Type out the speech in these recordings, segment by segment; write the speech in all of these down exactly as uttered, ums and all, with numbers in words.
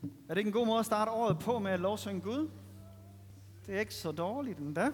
Er det ikke en god måde at starte året på med at lovsynge Gud? Det er ikke så dårligt endda.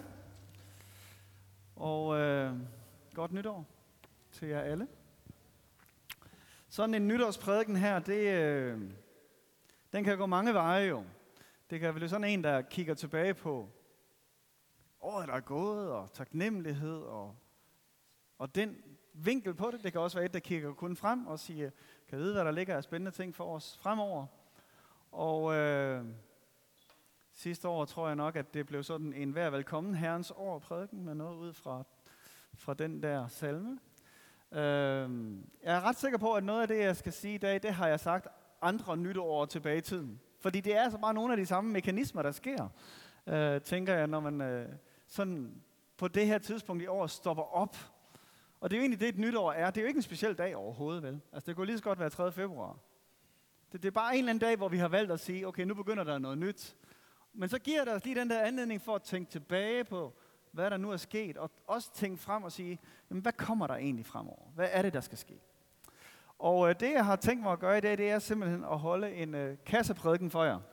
Og øh, godt nytår til jer alle. Sådan en nytårsprædiken her, det, øh, den kan gå mange veje jo. Det kan være sådan en, der kigger tilbage på året, der er gået, og taknemmelighed, og, og den vinkel på det. Det kan også være et, der kigger kun frem og siger, kan vide, hvad der ligger af spændende ting for os fremover. Og øh, sidste år tror jeg nok, at det blev sådan en hver velkommen herrens år prædiken med noget ud fra, fra den der salme. Øh, jeg er ret sikker på, at noget af det, jeg skal sige i dag, det har jeg sagt andre nytår tilbage i tiden. Fordi det er altså bare nogle af de samme mekanismer, der sker, øh, tænker jeg, når man øh, sådan på det her tidspunkt i år stopper op. Og det er jo egentlig det, et nytår er. Det er jo ikke en speciel dag overhovedet, vel? Altså det kunne lige så godt være tredje februar. Det, det er bare en eller anden dag, hvor vi har valgt at sige, okay, nu begynder der noget nyt. Men så giver det os lige den der anledning for at tænke tilbage på, hvad der nu er sket, og også tænke frem og sige, jamen, hvad kommer der egentlig fremover? Hvad er det, der skal ske? Og øh, det, jeg har tænkt mig at gøre i dag, det er simpelthen at holde en øh, kasseprædiken for jer.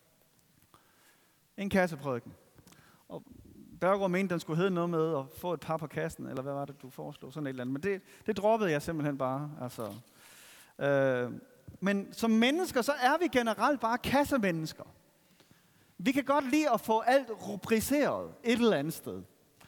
En kasseprædiken. Og Bergård mente, den skulle hedde noget med at få et par på kassen, eller hvad var det, du foreslog? Sådan et eller andet. Men det, det droppede jeg simpelthen bare. Altså, øh, men som mennesker, så er vi generelt bare kassemennesker. Vi kan godt lide at få alt rubriceret et eller andet sted.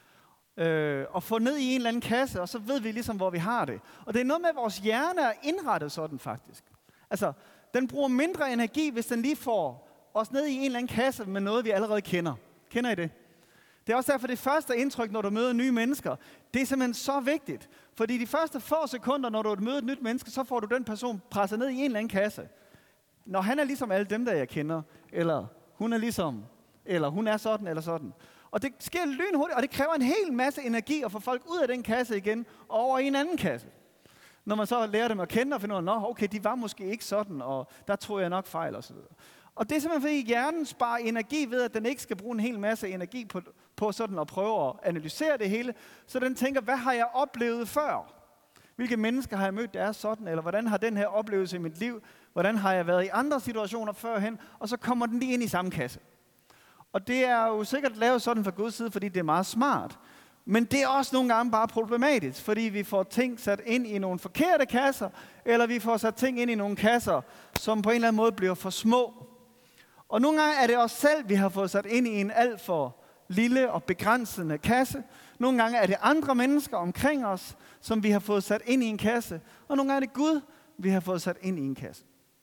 Øh, og få ned i en eller anden kasse, og så ved vi ligesom, hvor vi har det. Og det er noget med, at vores hjerne er indrettet sådan faktisk. Altså, den bruger mindre energi, hvis den lige får os ned i en eller anden kasse med noget, vi allerede kender. Kender I det? Det er også derfor, det første indtryk, når du møder nye mennesker, det er simpelthen så vigtigt. Fordi de første få sekunder, når du møder et nyt menneske, så får du den person presset ned i en eller anden kasse. Når han er ligesom alle dem, der jeg kender, eller hun er ligesom, eller hun er sådan, eller sådan. Og det sker lynhurtigt, og det kræver en hel masse energi at få folk ud af den kasse igen, og over i en anden kasse. Når man så lærer dem at kende og finder ud af, okay, de var måske ikke sådan, og der tror jeg nok fejl osv. Og det er simpelthen fordi hjernen sparer energi ved, at den ikke skal bruge en hel masse energi på, på sådan at prøve at analysere det hele. Så den tænker, hvad har jeg oplevet før? Hvilke mennesker har jeg mødt, der er sådan? Eller hvordan har den her oplevelse i mit liv? Hvordan har jeg været i andre situationer førhen? Og så kommer den lige ind i samme kasse. Og det er jo sikkert lavet sådan fra Guds side, fordi det er meget smart. Men det er også nogle gange bare problematisk, fordi vi får ting sat ind i nogle forkerte kasser, eller vi får sat ting ind i nogle kasser, som på en eller anden måde bliver for små. Og nogle gange er det os selv, vi har fået sat ind i en alt for lille og begrænsende kasse. Nogle gange er det andre mennesker omkring os, som vi har fået sat ind i en kasse. Og nogle gange er det Gud, vi har fået sat ind i en kasse.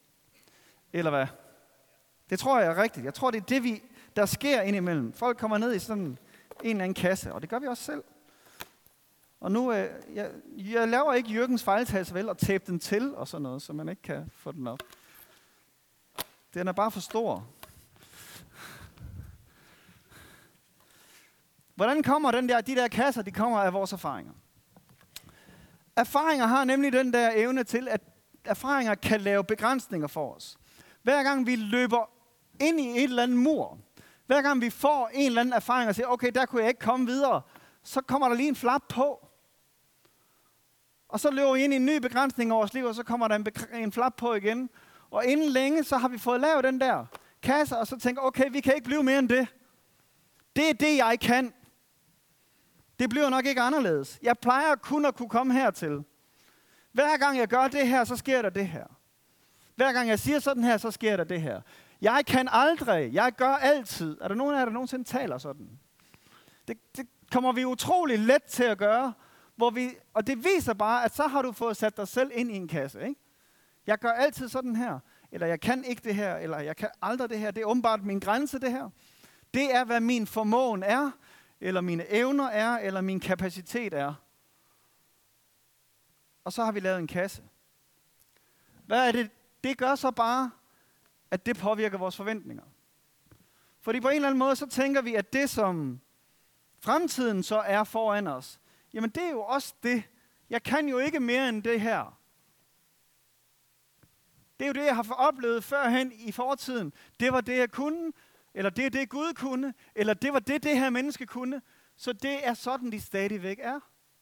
Eller hvad? Det tror jeg er rigtigt. Jeg tror, det er det, vi, der sker indimellem. Folk kommer ned i sådan en eller anden kasse, og det gør vi også selv. Og nu, øh, jeg, jeg laver ikke Jørgens fejltagelse vel, og tape den til og sådan noget, så man ikke kan få den op. Den er bare for stor. Hvordan kommer den der, de der kasser? De kommer af vores erfaringer. Erfaringer har nemlig den der evne til, at erfaringer kan lave begrænsninger for os. Hver gang vi løber ind i et eller andet mur, hver gang vi får en eller anden erfaring og siger, okay, der kunne jeg ikke komme videre, så kommer der lige en flap på. Og så løber vi ind i en ny begrænsning over vores liv, og så kommer der en, en flap på igen. Og inden længe, så har vi fået lavet den der kasse, og så tænker okay, vi kan ikke blive mere end det. Det er det, jeg kan. Det bliver nok ikke anderledes. Jeg plejer kun at kunne komme hertil. Hver gang jeg gør det her, så sker der det her. Hver gang jeg siger sådan her, så sker der det her. Jeg kan aldrig. Jeg gør altid. Er der nogen af jer, der nogensinde taler sådan? Det, det kommer vi utrolig let til at gøre. Hvor vi, og det viser bare, at så har du fået sat dig selv ind i en kasse. Ikke? Jeg gør altid sådan her. Eller jeg kan ikke det her. Eller jeg kan aldrig det her. Det er åbenbart min grænse, det her. Det er, hvad min formåen er. Eller mine evner er. Eller min kapacitet er. Og så har vi lavet en kasse. Hvad er det? Det gør så bare, at det påvirker vores forventninger. Fordi på en eller anden måde, så tænker vi, at det, som fremtiden så er foran os, jamen det er jo også det. Jeg kan jo ikke mere end det her. Det er jo det, jeg har oplevet førhen i fortiden. Det var det, jeg kunne, eller det er det, Gud kunne, eller det var det, det her menneske kunne. Så det er sådan, de stadigvæk er.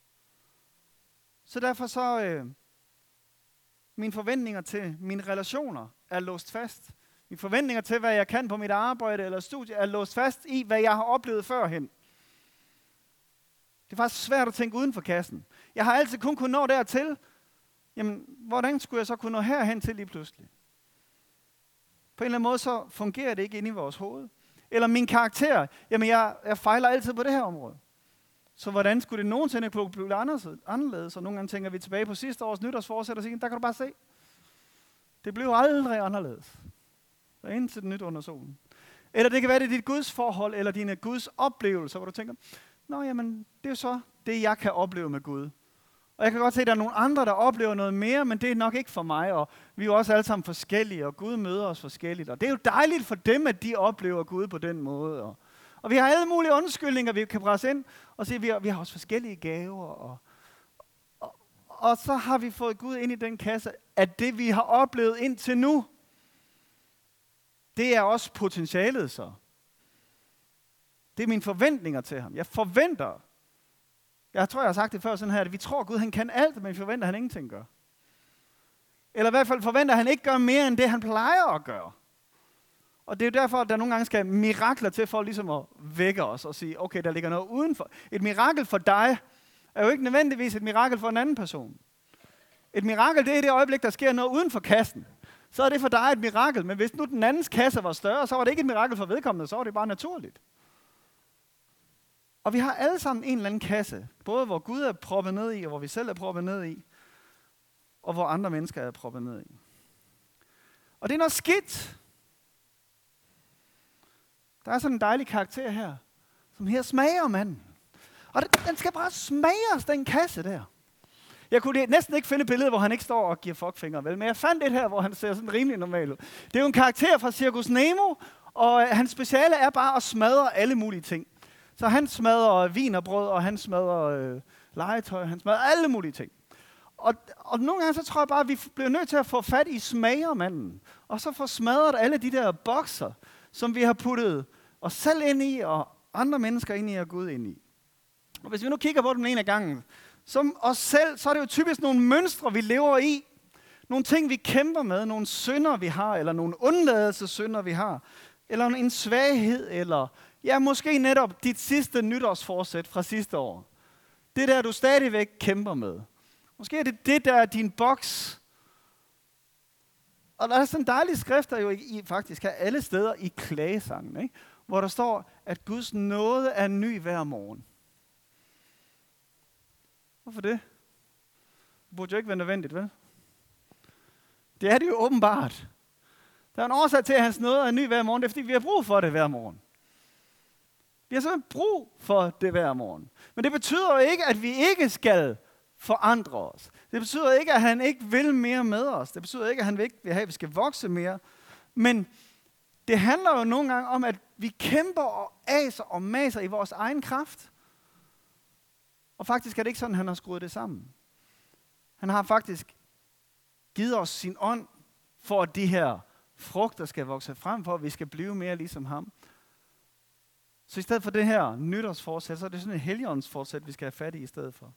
Så derfor så, øh, mine forventninger til mine relationer er låst fast. Mine forventninger til, hvad jeg kan på mit arbejde eller studie, er låst fast i, hvad jeg har oplevet førhen. Det er faktisk svært at tænke uden for kassen. Jeg har altid kun kunnet nå dertil. Jamen, hvordan skulle jeg så kunne nå herhen til lige pludselig? På en eller anden måde, så fungerer det ikke inde i vores hoved. Eller min karakter. Jamen, jeg, jeg fejler altid på det her område. Så hvordan skulle det nogensinde kunne blive anderledes? Og nogle gange tænker vi tilbage på sidste års nytårsforsæt og siger, der kan du bare se. Det blev aldrig anderledes. Der er indtil nyt under solen. Eller det kan være, det er dit Guds forhold, eller dine Guds oplevelser, hvor du tænker, nå jamen, det er jo så det, jeg kan opleve med Gud. Og jeg kan godt se, at der er nogle andre, der oplever noget mere, men det er nok ikke for mig, og vi er jo også alle sammen forskellige, og Gud møder os forskelligt. Og det er jo dejligt for dem, at de oplever Gud på den måde. Og, og vi har alle mulige undskyldninger, vi kan presse ind og sige, at vi har, vi har også forskellige gaver. Og, og, og så har vi fået Gud ind i den kasse, at det, vi har oplevet indtil nu, det er også potentialet så. Det er mine forventninger til ham. Jeg forventer, jeg tror, jeg har sagt det før sådan her, at vi tror, at Gud han kan alt, men vi forventer, at han ingenting gør. Eller i hvert fald forventer, at han ikke gør mere, end det han plejer at gøre. Og det er jo derfor, at der nogle gange skal mirakler til for ligesom at vække os og sige, okay, der ligger noget udenfor. Et mirakel for dig er jo ikke nødvendigvis et mirakel for en anden person. Et mirakel, det er det øjeblik, der sker noget uden for kassen. Så er det for dig et mirakel, men hvis nu den andens kasse var større, så var det ikke et mirakel for vedkommende, så var det bare naturligt. Og vi har alle sammen en eller anden kasse, både hvor Gud er proppet ned i, og hvor vi selv er proppet ned i, og hvor andre mennesker er proppet ned i. Og det er noget skidt. Der er sådan en dejlig karakter her, som her smager manden. Og den skal bare smages, den kasse der. Jeg kunne næsten ikke finde et billede, hvor han ikke står og giver fuckfinger, vel? Men jeg fandt et her, hvor han ser sådan rimelig normal ud. Det er jo en karakter fra Cirkus Nemo, og hans speciale er bare at smadre alle mulige ting. Så han smadrer vin og brød, og han smadrer øh, legetøj, han smadrer alle mulige ting. Og, og nogle gange så tror jeg bare, at vi bliver nødt til at få fat i smagermanden, og så få smadret alle de der bokser, som vi har puttet os selv ind i, og andre mennesker ind i, og Gud ind i. Og hvis vi nu kigger på dem en af gangen, som os selv, så er det jo typisk nogle mønstre, vi lever i. Nogle ting, vi kæmper med, nogle synder, vi har, eller nogle undladelsessynder, vi har, eller en svaghed, eller ja, måske netop dit sidste nytårsforsæt fra sidste år. Det der, du stadigvæk kæmper med. Måske er det det, der er din boks. Og der er sådan en dejlig skrift, der jo i, faktisk er alle steder i klagesangen, ikke? Hvor der står, at Guds nåde er ny hver morgen. Hvorfor det? Det burde jo ikke være nødvendigt, vel? Det er det jo åbenbart. Der er en årsag til, at hans nåde er ny hver morgen. Det er, fordi vi har brug for det hver morgen. Vi har simpelthen brug for det hver morgen. Men det betyder jo ikke, at vi ikke skal forandre os. Det betyder ikke, at han ikke vil mere med os. Det betyder ikke, at han ikke vil have, at vi skal vokse mere. Men det handler jo nogle gange om, at vi kæmper og aser og maser i vores egen kraft. Og faktisk er det ikke sådan, han har skruet det sammen. Han har faktisk givet os sin ånd, for at de her frugter skal vokse frem, for at vi skal blive mere ligesom ham. Så i stedet for det her nytårsforsæt, så er det sådan et helligåndsforsæt, vi skal have fat i i stedet for.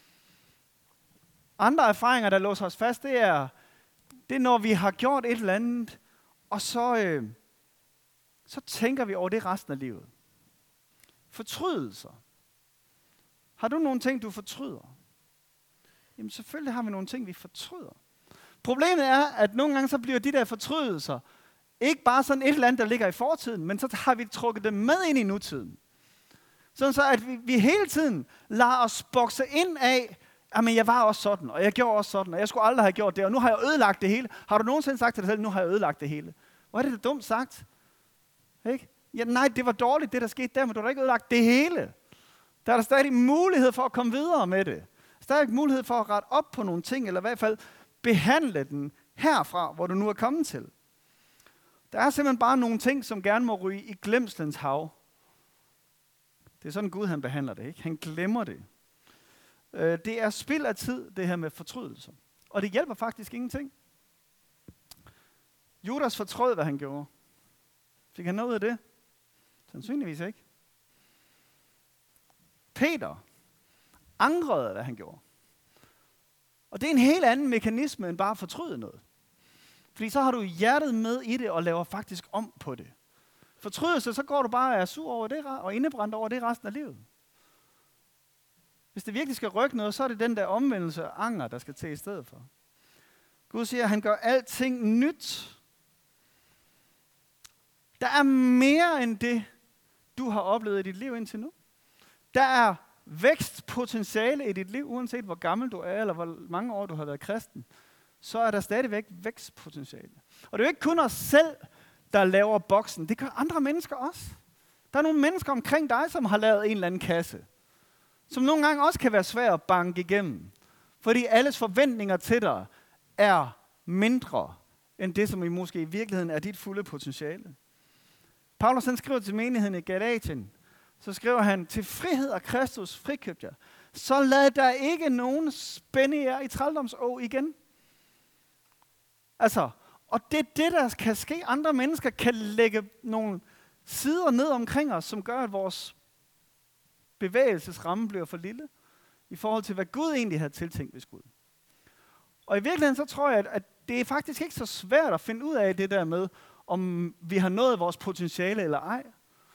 Andre erfaringer, der låser os fast, det er, det er når vi har gjort et eller andet, og så, øh, så tænker vi over det resten af livet. Fortrydelser. Har du nogle ting, du fortryder? Jamen selvfølgelig har vi nogle ting, vi fortryder. Problemet er, at nogle gange så bliver de der fortrydelser ikke bare sådan et eller andet, der ligger i fortiden, men så har vi trukket dem med ind i nutiden. Sådan så, at vi, vi hele tiden lader os bokse ind af, jamen jeg var også sådan, og jeg gjorde også sådan, og jeg skulle aldrig have gjort det, og nu har jeg ødelagt det hele. Har du nogensinde sagt til dig selv, nu har jeg ødelagt det hele? Hvor er det da dumt sagt? Ikke? Ja, nej, det var dårligt, det der skete der, men du har ikke ødelagt det hele. Der er der stadig mulighed for at komme videre med det. Stadig mulighed for at rette op på nogle ting, eller i hvert fald behandle den herfra, hvor du nu er kommet til. Der er simpelthen bare nogle ting, som gerne må ryge i glemslens hav. Det er sådan Gud, han behandler det, ikke? Han glemmer det. Det er spild af tid, det her med fortrydelse. Og det hjælper faktisk ingenting. Judas fortrød, hvad han gjorde. Fik han noget ud af det? Sandsynligvis ikke. Peter angrede, hvad han gjorde. Og det er en helt anden mekanisme, end bare at fortryde noget. Fordi så har du hjertet med i det og laver faktisk om på det. Fortrydelse, så går du bare og er sur over det og indebrændt over det resten af livet. Hvis det virkelig skal rykke noget, så er det den der omvendelse og anger, der skal til i stedet for. Gud siger, at han gør alting nyt. Der er mere end det, du har oplevet i dit liv indtil nu. Der er vækstpotentiale i dit liv, uanset hvor gammel du er, eller hvor mange år du har været kristen. Så er der stadigvæk vækstpotentiale. Og det er jo ikke kun os selv, der laver boksen. Det gør andre mennesker også. Der er nogle mennesker omkring dig, som har lavet en eller anden kasse. Som nogle gange også kan være svær at banke igennem. Fordi alles forventninger til dig er mindre, end det, som i måske i virkeligheden er dit fulde potentiale. Paulus han skriver til menigheden i Galatien, så skriver han, til frihed af Kristus frikøbt jer. Så lad der ikke nogen spænde jer i trældomså igen. Altså, og det er det, der kan ske. Andre mennesker kan lægge nogle sider ned omkring os, som gør, at vores bevægelsesramme bliver for lille, i forhold til, hvad Gud egentlig har tiltænkt ved Gud. Og i virkeligheden, så tror jeg, at det er faktisk ikke så svært at finde ud af det der med, om vi har nået vores potentiale eller ej.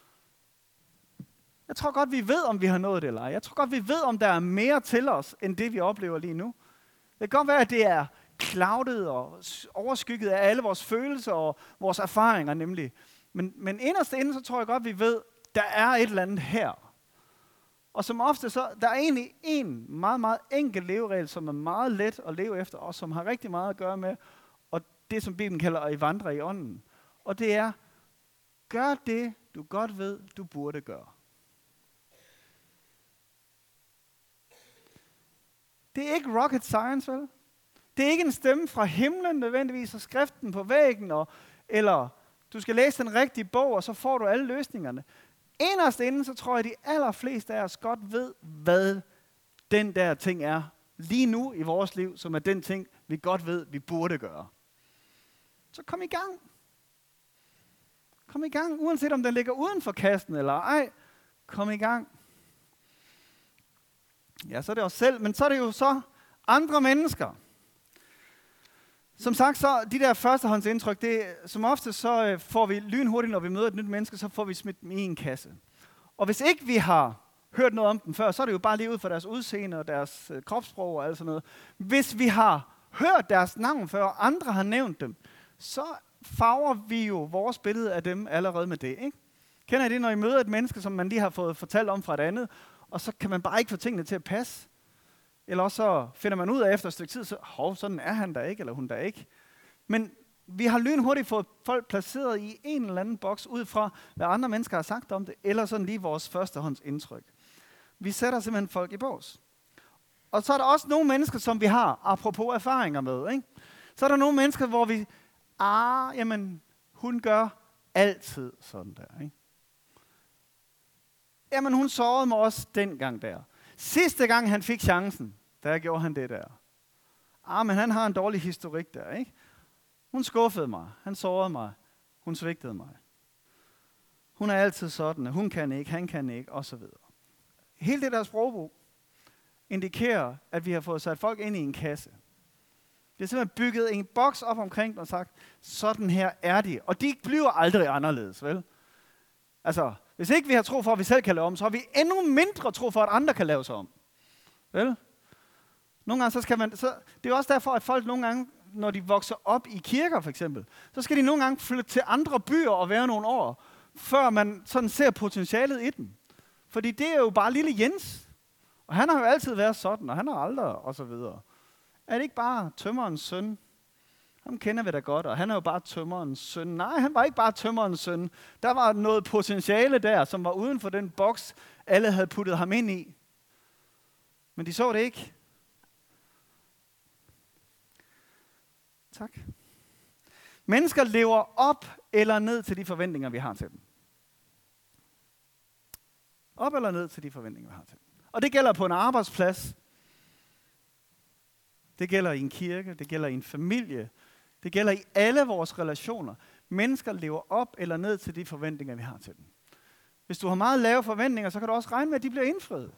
Jeg tror godt, vi ved, om vi har nået det eller ej. Jeg tror godt, vi ved, om der er mere til os, end det, vi oplever lige nu. Det kan godt være, at det er cloudet og overskygget af alle vores følelser og vores erfaringer nemlig. Men, men inderst inde, så tror jeg godt, vi ved, der er et eller andet her. Og som ofte, så der er egentlig en meget, meget enkel leveregel, som er meget let at leve efter, og som har rigtig meget at gøre med, og det, som Bibelen kalder at vandre i ånden. Og det er, gør det, du godt ved, du burde gøre. Det er ikke rocket science, vel? Det er ikke en stemme fra himlen nødvendigvis, og skriften på væggen, og, eller du skal læse den rigtige bog, og så får du alle løsningerne. Inderst inden, så tror jeg, at de allerfleste af os godt ved, hvad den der ting er lige nu i vores liv, som er den ting, vi godt ved, vi burde gøre. Så kom i gang. Kom i gang, uanset om den ligger uden for kassen eller ej. Kom i gang. Ja, så er det os selv, men så er det jo så andre mennesker. Som sagt, så de der førstehåndsindtryk, det, som ofte så øh, får vi lynhurtigt, når vi møder et nyt menneske, så får vi smidt dem i en kasse. Og hvis ikke vi har hørt noget om dem før, så er det jo bare lige ud fra deres udseende og deres øh, kropssprog og alt sådan noget. Hvis vi har hørt deres navn før, og andre har nævnt dem, så farver vi jo vores billede af dem allerede med det, ikke? Kender I det, når I møder et menneske, som man lige har fået fortalt om fra et andet, og så kan man bare ikke få tingene til at passe? Eller også så finder man ud af efter et stykke tid, så hov, sådan er han der ikke, eller hun der ikke. Men vi har lynhurtigt fået folk placeret i en eller anden boks, ud fra hvad andre mennesker har sagt om det, eller sådan lige vores førstehåndsindtryk. Vi sætter simpelthen folk i bås. Og så er der også nogle mennesker, som vi har, apropos erfaringer med, ikke? Så er der nogle mennesker, hvor vi, ah, jamen, hun gør altid sådan der, ikke? Jamen, hun sårede mig også dengang der. Sidste gang han fik chancen, der gjorde han det der. Ah, men han har en dårlig historik der, ikke? Hun skuffede mig, han sårede mig, hun svigtede mig. Hun er altid sådan, hun kan ikke, han kan ikke, og så videre. Hele det der sprogbrug indikerer, at vi har fået sat folk ind i en kasse. Det er simpelthen bygget en boks op omkring dem og sagt, sådan her er de. Og de bliver aldrig anderledes, vel? Altså, hvis ikke vi har tro for, at vi selv kan lave om, så har vi endnu mindre tro for, at andre kan lave sig om. Vel? Nogle gange så skal man, så, det er også derfor, at folk nogle gange, når de vokser op i kirker for eksempel, så skal de nogle gange flytte til andre byer og være nogle år, før man sådan ser potentialet i dem. Fordi det er jo bare lille Jens. Og han har jo altid været sådan, og han har aldrig, og så videre. Er det ikke bare tømmerens søn? Ham kender vi da godt, og han er jo bare tømmerens søn. Nej, han var ikke bare tømmerens søn. Der var noget potentiale der, som var uden for den boks, alle havde puttet ham ind i. Men de så det ikke. Tak. Mennesker lever op eller ned til de forventninger, vi har til dem. Op eller ned til de forventninger, vi har til dem. Og det gælder på en arbejdsplads. Det gælder i en kirke. Det gælder i en familie. Det gælder i alle vores relationer. Mennesker lever op eller ned til de forventninger, vi har til dem. Hvis du har meget lave forventninger, så kan du også regne med, at de bliver indfriet.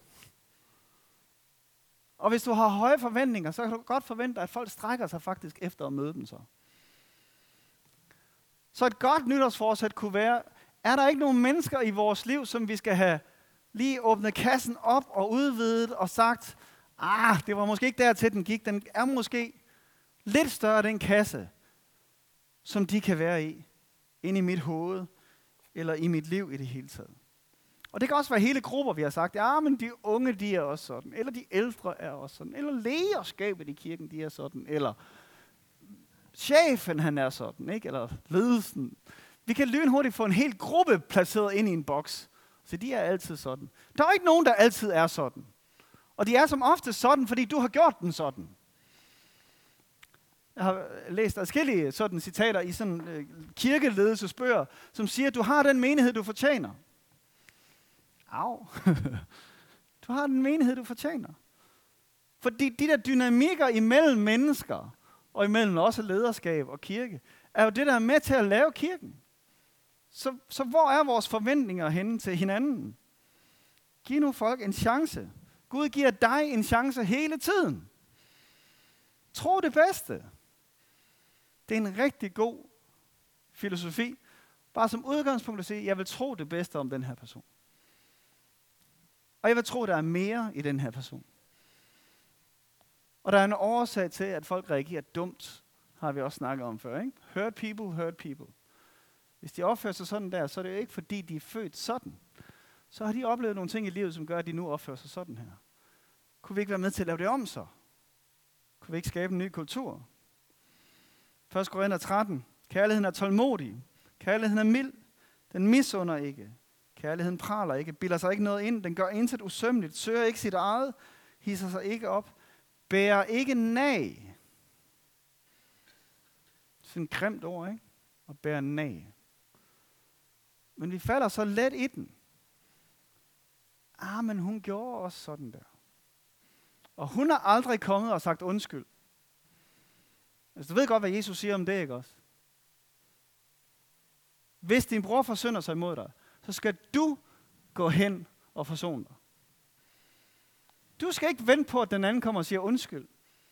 Og hvis du har høje forventninger, så kan du godt forvente, at folk strækker sig faktisk efter at møde dem så. Så et godt nytårsforsæt kunne være, er der ikke nogen mennesker i vores liv, som vi skal have lige åbnet kassen op og udvidet og sagt, ah, det var måske ikke dertil, den gik. Den er måske lidt større, den kasse, som de kan være i, inde i mit hoved, eller i mit liv i det hele taget. Og det kan også være hele grupper, vi har sagt, ja, men de unge, de er også sådan, eller de ældre er også sådan, eller lederskabet i kirken, de er sådan, eller chefen, han er sådan, ikke? Eller ledelsen. Vi kan lynhurtigt få en hel gruppe placeret ind i en boks. Så de er altid sådan. Der er ikke nogen, der altid er sådan. Og de er som ofte sådan, fordi du har gjort den sådan. Jeg har læst adskillige sådan citater i sådan øh, kirkeledelsesbøger, som siger, at du har den menighed, du fortjener. Au. Du har den menighed, du fortjener. Fordi de der dynamikker imellem mennesker, og imellem også lederskab og kirke, er jo det, der er med til at lave kirken. Så, så hvor er vores forventninger henne til hinanden? Giv nu folk en chance. Gud giver dig en chance hele tiden. Tro det bedste. Det er en rigtig god filosofi. Bare som udgangspunkt at sige, jeg vil tro det bedste om den her person. Og jeg vil tro, der er mere i den her person. Og der er en årsag til, at folk reagerer dumt, har vi også snakket om før, ikke? Hurt people, hurt people. Hvis de opfører sig sådan der, så er det jo ikke, fordi de er født sådan. Så har de oplevet nogle ting i livet, som gør, at de nu opfører sig sådan her. Kunne vi ikke være med til at lave det om så? Kunne vi ikke skabe en ny kultur? første Korinther tretten. Kærligheden er tålmodig. Kærligheden er mild. Den misunder ikke. Kærligheden praler ikke. Bilder sig ikke noget ind. Den gør intet usømmeligt. Søger ikke sit eget. Hisser sig ikke op. Bærer ikke nag. Sådan et grimt ord, ikke? Og bære nag. Men vi falder så let i den. Ah, men hun gjorde også sådan der. Og hun har aldrig kommet og sagt undskyld. Altså, du ved godt, hvad Jesus siger om det, ikke også? Hvis din bror forsynder sig imod dig, så skal du gå hen og forsone dig. Du skal ikke vente på, at den anden kommer og siger undskyld.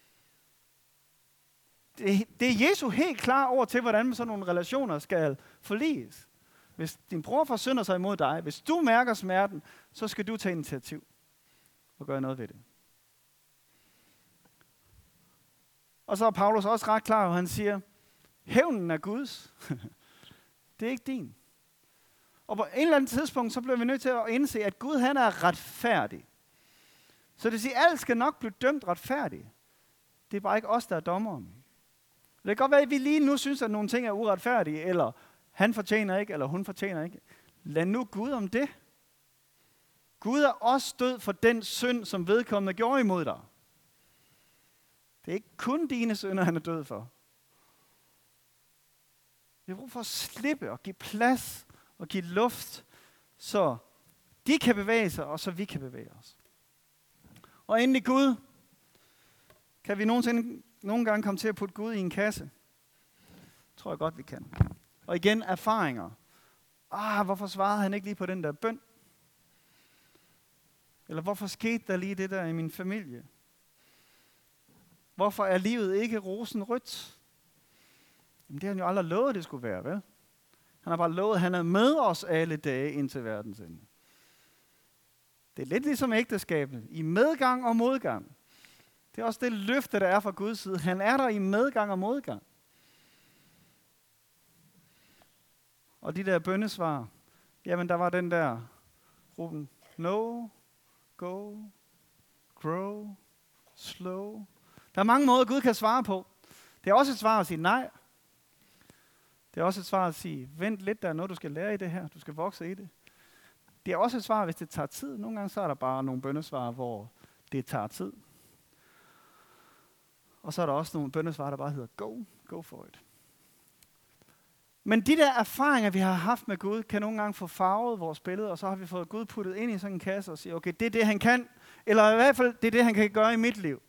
Det, det er Jesu helt klar over til, hvordan sådan nogle relationer skal forliges. Hvis din bror forsynder sig imod dig, hvis du mærker smerten, så skal du tage initiativ og gøre noget ved det. Og så er Paulus også ret klar, hvor han siger, hævnen er Guds. Det er ikke din. Og på et eller andet tidspunkt, så bliver vi nødt til at indse, at Gud han er retfærdig. Så det vil sige, at alt skal nok blive dømt retfærdigt. Det er bare ikke os, der er dommeren. Det kan godt være, at vi lige nu synes, at nogle ting er uretfærdige, eller han fortjener ikke, eller hun fortjener ikke. Lad nu Gud om det. Gud er også død for den synd, som vedkommende gjorde imod dig. Det er ikke kun dine synder, han er død for. Vi har brug for at slippe og give plads og give luft, så de kan bevæge sig, og så vi kan bevæge os. Og endelig Gud. Kan vi nogensinde, nogle gange komme til at putte Gud i en kasse? Tror jeg godt, vi kan. Og igen, erfaringer. Ah, hvorfor svarede han ikke lige på den der bøn? Eller hvorfor skete der lige det der i min familie? Hvorfor er livet ikke rosenrødt? Jamen, det har han jo aldrig lovet, det skulle være, vel? Han har bare lovet, at han er med os alle dage indtil verdens ende. Det er lidt ligesom ægteskabet. I medgang og modgang. Det er også det løfte, der er fra Guds side. Han er der i medgang og modgang. Og de der bønnesvar, jamen der var den der Ruben, no, go, grow, slow. Der er mange måder, Gud kan svare på. Det er også et svar at sige nej. Det er også et svar at sige, vent lidt, der er noget, du skal lære i det her. Du skal vokse i det. Det er også et svar, hvis det tager tid. Nogle gange så er der bare nogle bønnesvar, hvor det tager tid. Og så er der også nogle bønnesvar, der bare hedder go, go for it. Men de der erfaringer, vi har haft med Gud, kan nogle gange få farvet vores billede, og så har vi fået Gud puttet ind i sådan en kasse og sige, okay, det er det, han kan, eller i hvert fald, det er det, han kan gøre i mit liv.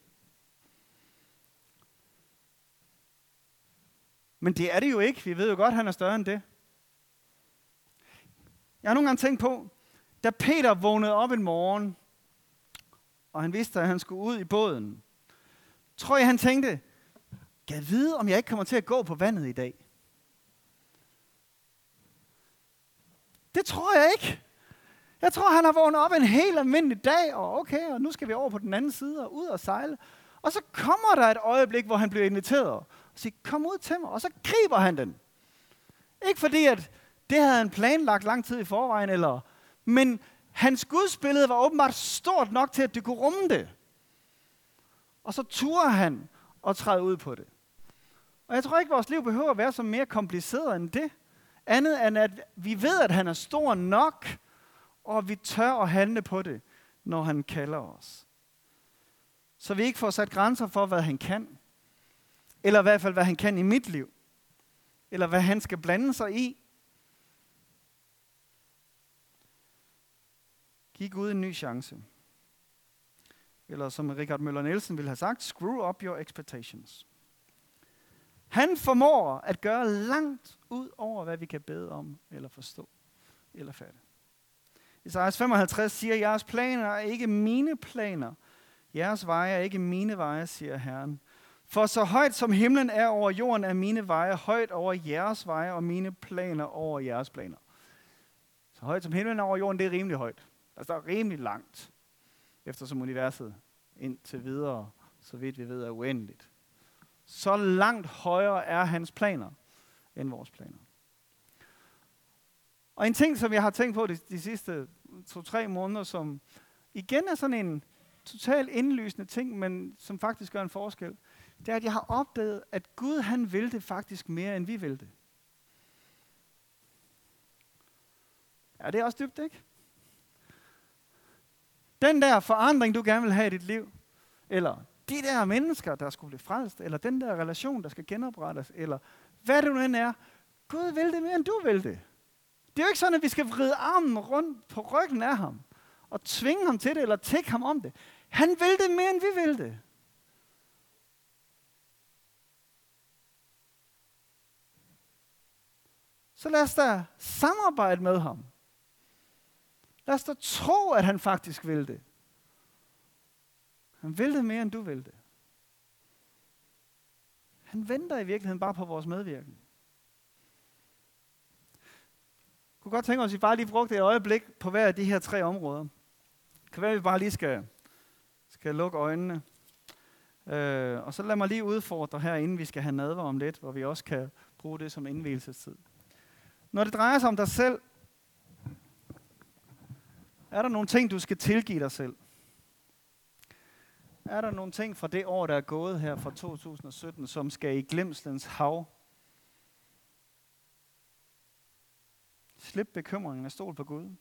Men det er det jo ikke. Vi ved jo godt, at han er større end det. Jeg har nogle gange tænkt på, da Peter vågnede op en morgen, og han vidste, at han skulle ud i båden, tror jeg, han tænkte, kan jeg vide, om jeg ikke kommer til at gå på vandet i dag? Det tror jeg ikke. Jeg tror, han har vågnet op en helt almindelig dag, og okay, og nu skal vi over på den anden side og ud og sejle. Og så kommer der et øjeblik, hvor han bliver inviteret og siger, kom ud til mig, og så griber han den. Ikke fordi, at det havde han planlagt lang tid i forvejen, eller, men hans gudsbillede var åbenbart stort nok til, at det kunne rumme det. Og så turde han og træde ud på det. Og jeg tror ikke, at vores liv behøver at være så mere kompliceret end det. Andet end, at vi ved, at han er stor nok, og vi tør at handle på det, når han kalder os. Så vi ikke får sat grænser for, hvad han kan. Eller i hvert fald, hvad han kan i mit liv. Eller hvad han skal blande sig i. Giv Gud en ny chance. Eller som Richard Møller Nielsen ville have sagt, screw up your expectations. Han formår at gøre langt ud over, hvad vi kan bede om, eller forstå, eller fatte. Esajas femoghalvtreds siger, jeres planer er ikke mine planer. Jeres veje er ikke mine veje, siger Herren. For så højt som himlen er over jorden, er mine veje højt over jeres veje, og mine planer over jeres planer. Så højt som himlen er over jorden, det er rimelig højt. Altså, der er rimelig langt, eftersom universet indtil videre, så vidt vi ved, er uendeligt. Så langt højere er hans planer, end vores planer. Og en ting, som jeg har tænkt på de, de sidste to-tre måneder, som igen er sådan en totalt indlysende ting, men som faktisk gør en forskel, det er, at jeg har opdaget, at Gud han vil det faktisk mere, end vi vil det. Ja, det er også dybt, ikke? Den der forandring, du gerne vil have i dit liv, eller de der mennesker, der skulle blive frelst, eller den der relation, der skal genoprettes, eller hvad det nu end er, Gud vil det mere, end du vil det. Det er jo ikke sådan, at vi skal vride armen rundt på ryggen af ham, og tvinge ham til det, eller tække ham om det. Han vil det mere, end vi vil det. Så lad os da samarbejde med ham. Lad os da tro, at han faktisk vil det. Han vil det mere, end du vil det. Han venter i virkeligheden bare på vores medvirken. Jeg kunne godt tænke os, at vi bare lige brugte et øjeblik på hver af de her tre områder. Det kan være, at vi bare lige skal, skal lukke øjnene. Øh, og så lad mig lige udfordre her, inden vi skal have nadver om lidt, hvor vi også kan bruge det som indvielsestid. Når det drejer sig om dig selv, er der nogle ting, du skal tilgive dig selv? Er der nogle ting fra det år, der er gået her fra to tusind sytten, som skal i glemslens hav? Slip bekymringen og stol på Gud.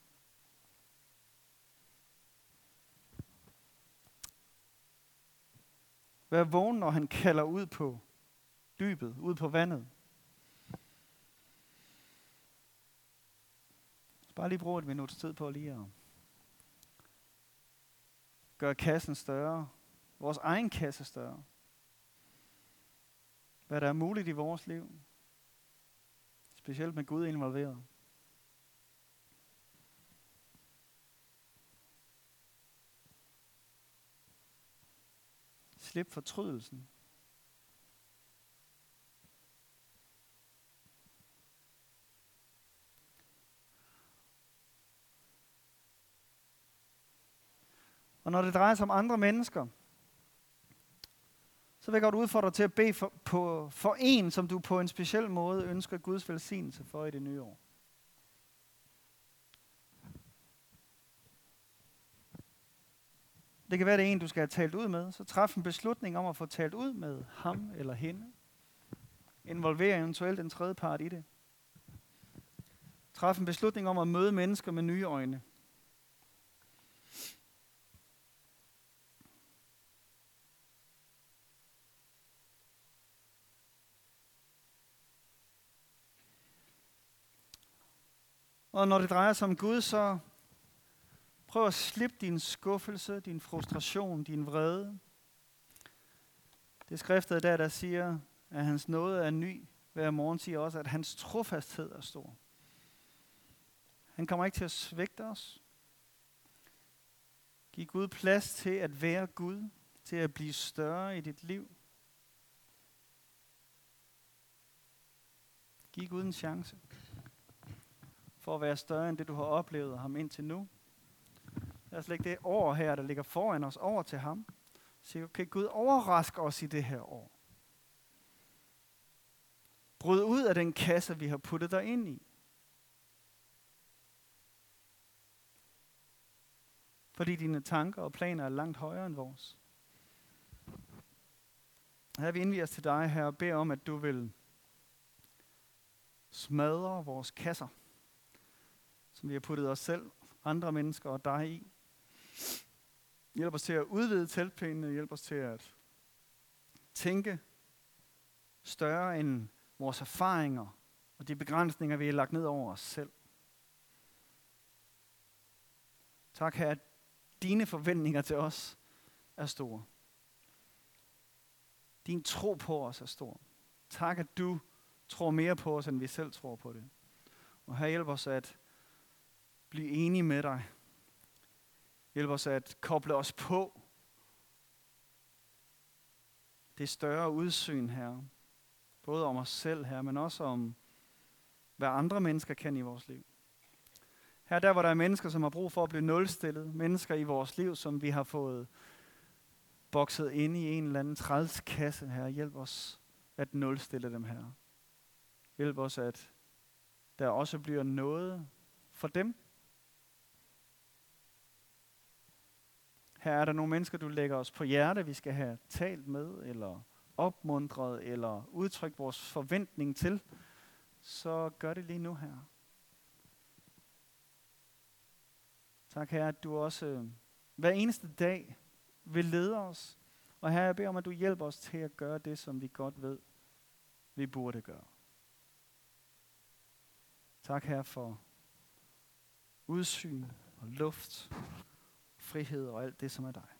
Vær vågen, når han kalder ud på dybet, ud på vandet. Bare lige bruge et minuts tid på lige at gøre kassen større. Vores egen kasse større. Hvad der er muligt i vores liv. Specielt med Gud involveret. Slip fortrydelsen. Og når det drejer sig om andre mennesker, så vil jeg godt udfordre dig til at bede for, på, for en, som du på en speciel måde ønsker Guds velsignelse for i det nye år. Det kan være, det er en, du skal have talt ud med. Så træf en beslutning om at få talt ud med ham eller hende. Involver eventuelt en tredje part i det. Træf en beslutning om at møde mennesker med nye øjne. Og når det drejer sig om Gud, så prøv at slippe din skuffelse, din frustration, din vrede. Det er skriftet der, der siger, at hans nåde er ny. Hver morgen siger også, at hans trofasthed er stor. Han kommer ikke til at svigte os. Giv Gud plads til at være Gud, til at blive større i dit liv. Giv Gud en chance. for at være større end det, du har oplevet af ham indtil nu. Lad os lægge det år her, der ligger foran os, over til ham. Sige, okay, Gud, overrask os i det her år. Bryd ud af den kasse, vi har puttet dig ind i. Fordi dine tanker og planer er langt højere end vores. Her vi indviger os til dig her og beder om, at du vil smadre vores kasser, som vi har puttet os selv, andre mennesker og dig i. Hjælp os til at udvide teltpælene, hjælp os til at tænke større end vores erfaringer og de begrænsninger, vi har lagt ned over os selv. Tak, Herre, at dine forventninger til os er store. Din tro på os er stor. Tak, at du tror mere på os, end vi selv tror på det. Og her hjælp os at blive enige med dig. Hjælp os at koble os på det større udsyn her. Både om os selv her, men også om, hvad andre mennesker kan i vores liv. Her der, hvor der er mennesker, som har brug for at blive nulstillet. Mennesker i vores liv, som vi har fået bokset ind i en eller anden trælskasse her. Hjælp os at nulstille dem her. Hjælp os, at der også bliver noget for dem. Her er der nogle mennesker, du lægger os på hjerte, vi skal have talt med, eller opmuntret, eller udtrykt vores forventning til. Så gør det lige nu her. Tak, Herre, at du også øh, hver eneste dag vil lede os. Og Herre, jeg beder om, at du hjælper os til at gøre det, som vi godt ved, vi burde gøre. Tak, Herre, for udsyn og luft, frihed og alt det, som er dig.